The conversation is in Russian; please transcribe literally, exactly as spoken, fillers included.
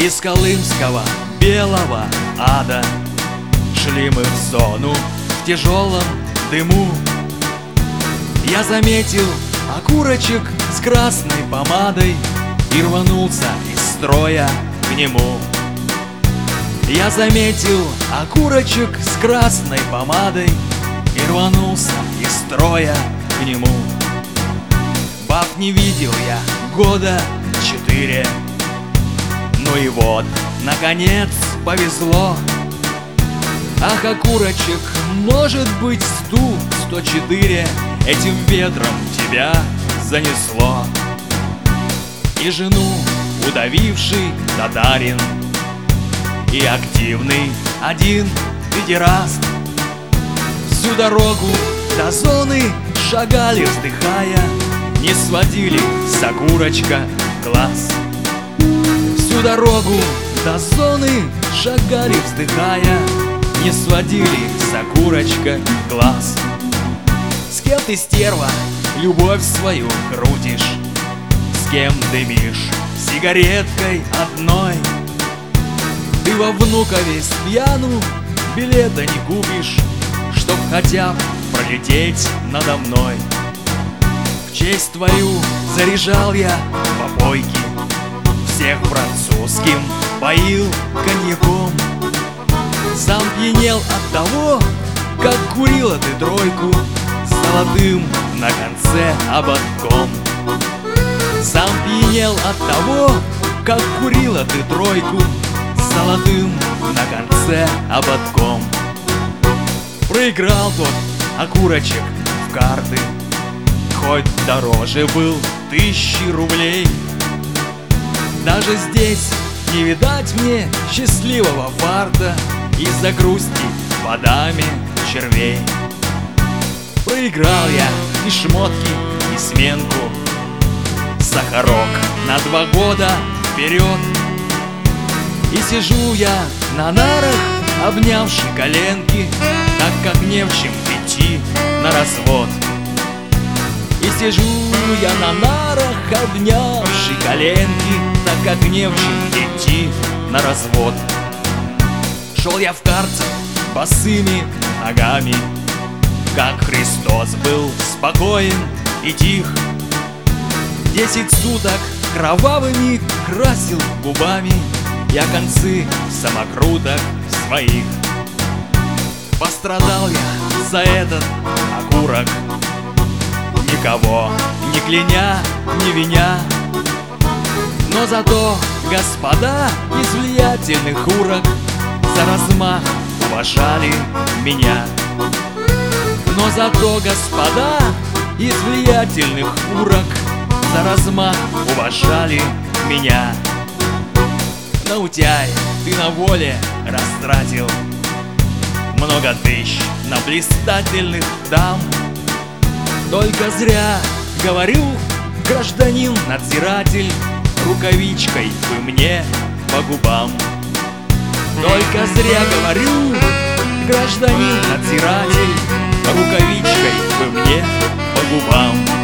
Из колымского белого ада шли мы в зону в тяжелом дыму. Я заметил окурочек с красной помадой и рванулся из строя к нему. Я заметил окурочек с красной помадой и рванулся из строя к нему. Баб не видел я года четыре. Ну и вот, наконец, повезло. Ах, окурочек, может быть, сто, сто четыре этим ветром тебя занесло. И жену удавивший татарин, и активный один педераст всю дорогу до зоны шагали, вздыхая, не сводили с окурочка глаз. Всю дорогу до зоны шагали, вздыхая, не сводили с окурочка глаз. С кем ты, стерва, любовь свою крутишь? С кем дымишь сигареткой одной? Ты во Внукове с пьяну билета не купишь, чтоб хотя бы пролететь надо мной. В честь твою заряжал я попойки, всех французским поил коньяком. Сам пьянел от того, как курила ты тройку с золотым на конце ободком. Сам пьянел от того, как курила ты тройку с золотым на конце ободком. Проиграл тот окурочек в карты, хоть дороже был тысячи рублей. Даже здесь не видать мне счастливого фарта из-за грусти водами червей. Проиграл я и шмотки, и сменку, сахарок на два года вперед. И сижу я на нарах, обнявши коленки, так как не в чем идти на развод. И сижу я на нарах, обнявши коленки, так как не в чем идти на развод. Шел я в карцер босыми ногами, как Христос был спокоен и тих. Десять суток кровавыми красил губами я концы самокруток своих. Пострадал я за этот окурок, никого не кляня, не виня. Но зато господа из влиятельных урок за размах уважали меня. Но зато господа из влиятельных урок за размах уважали меня. Наутяй, ты на воле растратил много тысяч на блистательных дам. Только зря говорю, гражданин надзиратель, рукавичкой вы мне по губам. Только зря говорю, гражданин надзиратель, рукавичкой вы мне по губам.